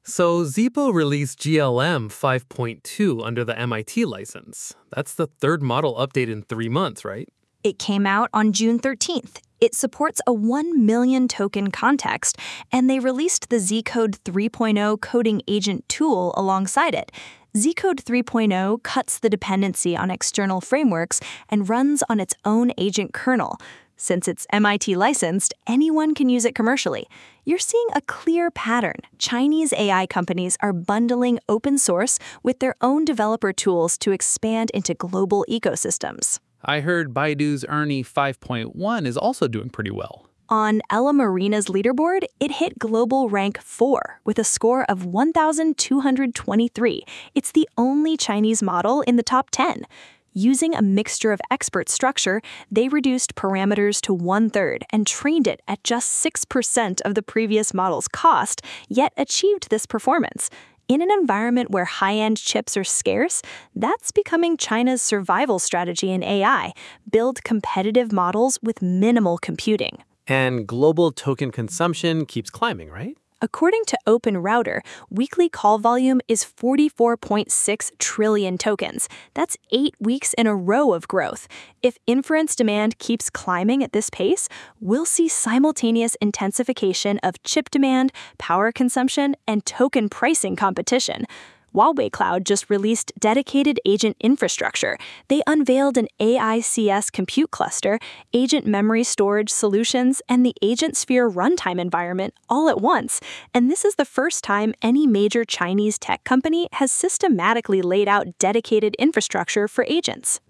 So ZPO released GLM 5.2 under the MIT license. That's the third model update in 3 months, right? It came out on June 13th. It supports a 1 million token context, and they released the Zcode 3.0 coding agent tool alongside it. Zcode 3.0 cuts the dependency on external frameworks and runs on its own agent kernel. Since it's MIT licensed, anyone can use it commercially. You're seeing a clear pattern. Chinese AI companies are bundling open source with their own developer tools to expand into global ecosystems. I heard Baidu's Ernie 5.1 is also doing pretty well. On Ella Marina's leaderboard, it hit global rank 4 with a score of 1,223. It's the only Chinese model in the top 10. Using a mixture of expert structure, they reduced parameters to 1/3 and trained it at just 6% of the previous model's cost, yet achieved this performance. In an environment where high-end chips are scarce, that's becoming China's survival strategy in AI: build competitive models with minimal computing. And global token consumption keeps climbing, right? According to OpenRouter, weekly call volume is 44.6 trillion tokens. That's 8 weeks in a row of growth. If inference demand keeps climbing at this pace, we'll see simultaneous intensification of chip demand, power consumption, and token pricing competition. Huawei Cloud just released dedicated agent infrastructure. They unveiled an AICS compute cluster, agent memory storage solutions, and the AgentSphere runtime environment all at once. And this is the first time any major Chinese tech company has systematically laid out dedicated infrastructure for agents.